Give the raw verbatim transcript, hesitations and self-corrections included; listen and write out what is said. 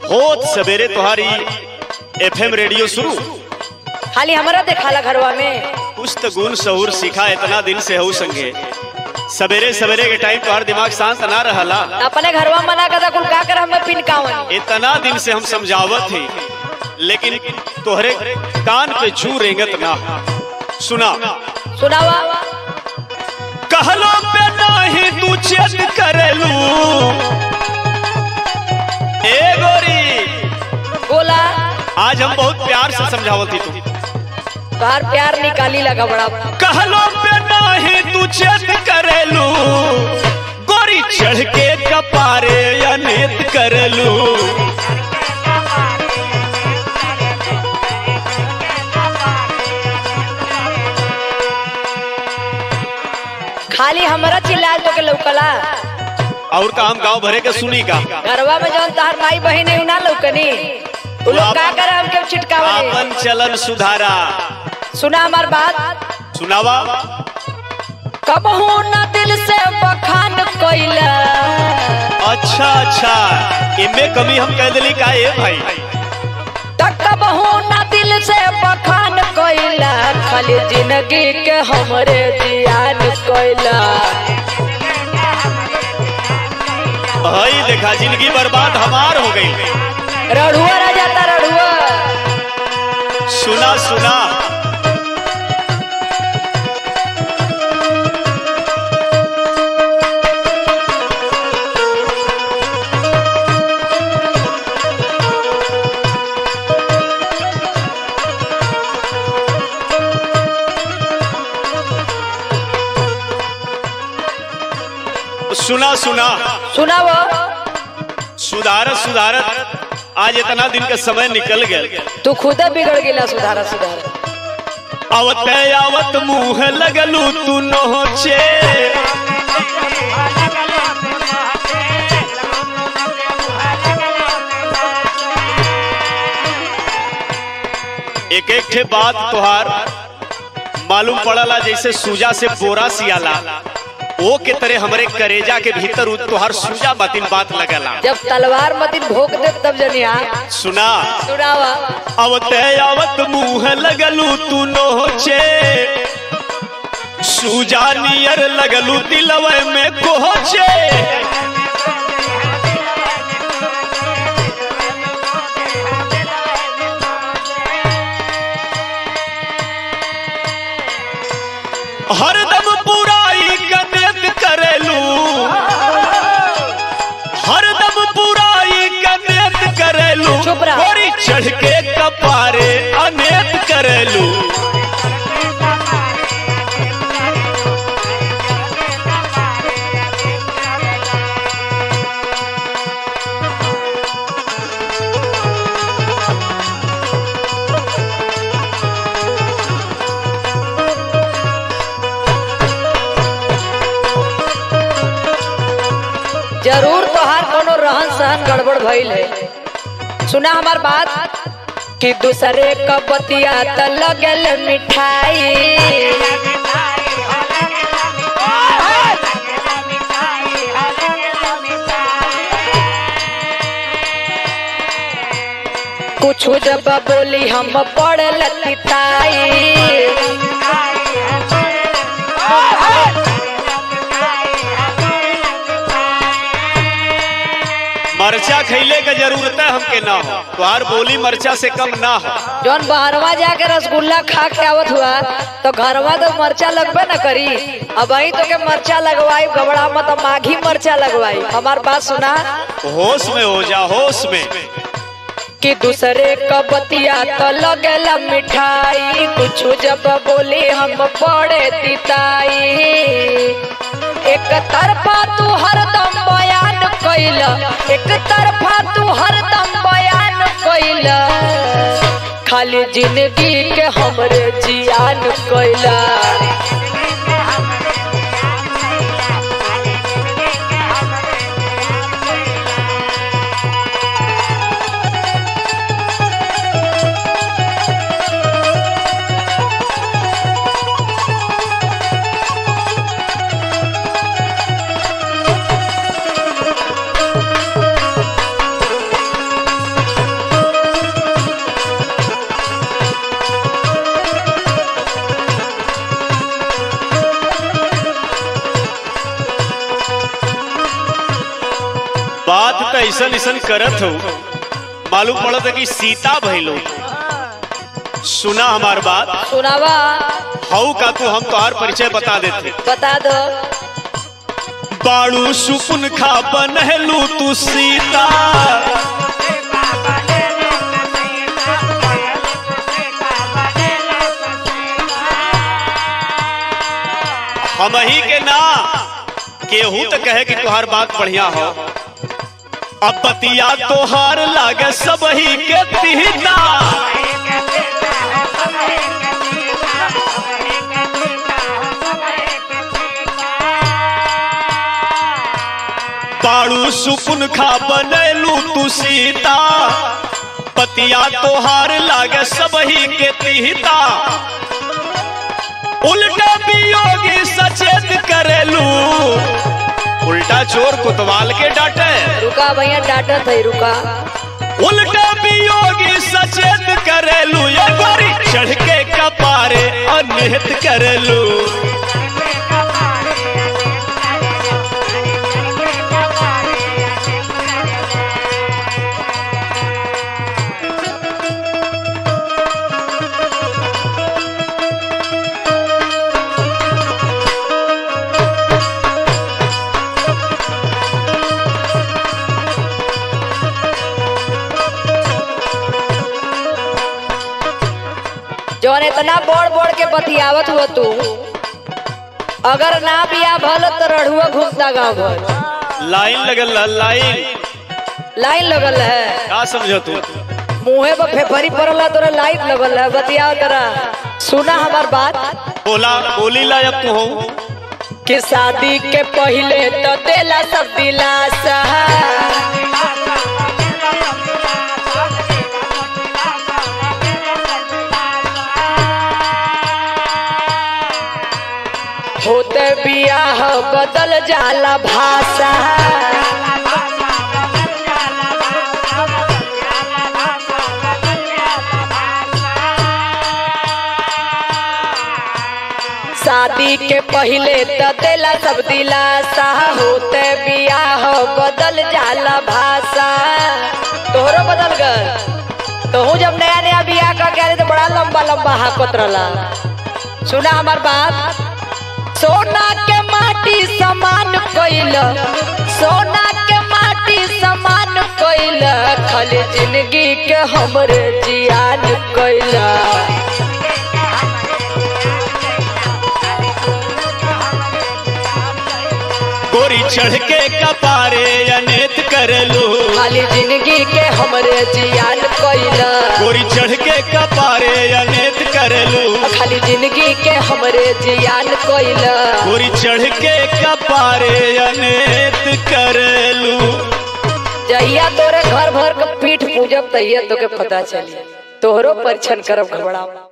होत सवेरे तुम्हारी एफएम रेडियो शुरू खाली हमारा देखाला घरवा में कुछ तो गुण शऊर सीखा इतना दिन से हो संगे सवेरे सवेरे के टाइम तुम्हारा दिमाग शांत ना रहला अपने घरवा मना कर कुल का कर हमें पिनकावन इतना दिन से हम समझावत थे लेकिन तोहरे कान पे छू रेंगत ना सुना सुनावा कहलो पे नहीं तू चेक करेलू ए गोरी बोला आज हम बहुत प्यार से समझावत थी तू बाहर प्यार निकाली लगा बड़ा कहलो पे नहीं तू चेक करेलू गोरी चढ़ के कपारे अनेत करेलू खाली हमारा चिल्लाए तो के लौकला और काम गांव भरे के सुनी का घरवा में जौन तार माई बहन है ना लौकनी तू लोग का करे हमके छिटकावे अपन चलन सुधारा सुना हमार बात सुनावा कबहू ना दिल से बखान कोइला अच्छा अच्छा इनमें कमी हम कह दिली का ए भाई तक कबहू ना दिल से बखान कोइला खाली जिंदगी के हमरे जियान कोइला भाई देखा जिंदगी बर्बाद हमार हो गई रड़ुआ रह जाता रड़ुआ सुना सुना सुना सुना सुना वो सुधारत सुधारत आज इतना दिन का समय निकल गया तू खुद बिगड़ गिला सुधारा सुधारा आवत आवत मुंह लगलू तू नोचे एक एक ठे बात तुहार मालूम पड़ला जैसे सूजा से बोरा सियाला वो के तरह हमारे करेजा के भीतर तुहार सूजा बातिन बात लगला जब तलवार मतिन भोग दे तब जनिया सुना सुनावा आवत आवत मुंह लगलू तू नोचे सूजा नियर लगलू दिलवे में कोचे हरदम बुराई कनेत करेलू हरदम बुराई कनेत करेलू गोरी चढ़ के कपारे अनेत करेलू जरूर तोहार कोनो रहन सहन गड़बड़ भइल है सुना हमार बात कि दूसरे का बतिया त लगल मिठाई कुछ जब बोली हम पड़ल तिताई मरचा खैले का जरूरत है हमके ना हो तुहार बोली मरचा से कम ना हो जौन बहरवा जाके रसगुल्ला खा के आवत हुआ तो घरवा तो मरचा लगबे न करी अब वही तो के मरचा लगवाई गबड़ा मत माघी मरचा लगवाई हमार बात सुना होश में हो जा होश में कि दूसरे का बतिया तो लगेला मिठाई कुछ जब बोली हम पड़े तिताई एक तरफा तू हरदम बयान कइला एक तरफा तू हरदम बयान कइला खाली जिंदगी के हमरे जियान कइला ऐसा ऐसा करत हो मालूम पड़ता कि सीता भइलो। सुना हमार बात, सुनावा। हऊ का तू हम तोहार परिचय बता देते। बता दो। बाड़ू सुपुन खा बनहलू तू सीता, हम ही के ना केहू तो कहे कि तुहार बात बढ़िया हो। अब बतिया तोहार लागे सब ही के तीना, बाड़ू सुपुन खा बनैलू तू सीता, पतिया तोहार लागे सब ही के तीता। उल्टा वियोगी सचेत करेलू, उल्टा चोर कुतवाल के डांटे। रुका भैया, डांटत है रुका। उल्टा वियोगी सचेत करेलू, ये गोरी चढ़ के कपारे अनिहित करेलू। जौन इतना बोड़ बोड़ के बतियावत हुआ तू, अगर ना बिया भल तो रढ़ुआ घूमता गाँव भर। लाइन लगल लाइन लाइन लगल है का समझो तू? मुँहे पर फेफरी पड़ला तोरा लाइन लगल है, बतियाव तरा। सुना हमार बात। बोला बोली ला अब तू हो कि शादी के पहले तो देला सब दिलासा, होते बियाह बदल जाला भाषा, शादी के पहले तो देला सब दिलासा, होते बियाह बदल जाला भाषा। तोहरो बदल गल। तो हूँ जब नया नया बियाह का कह रहे तो बड़ा लंबा लंबा हाकत रला। सुना हमार बात। सोना के माटी समान कइल, सोना के माटी समान कइल, खाली जिंदगी के हमरे जियान कइल। गोरी चढ़ के कपारे अनेत करलू, खाली जिंदगी के हमरे जियान कइल। गोरी चढ़ के कपारे अनेत करलू, खाली जिंदगी के हमरे जियान कइल। गोरी चढ़ के कपारे अनेत करलू। जहिया तोरे घर भर के पीठ पूजब तहिया तोके पता चली, तोहरो परीक्षण करब घबराव।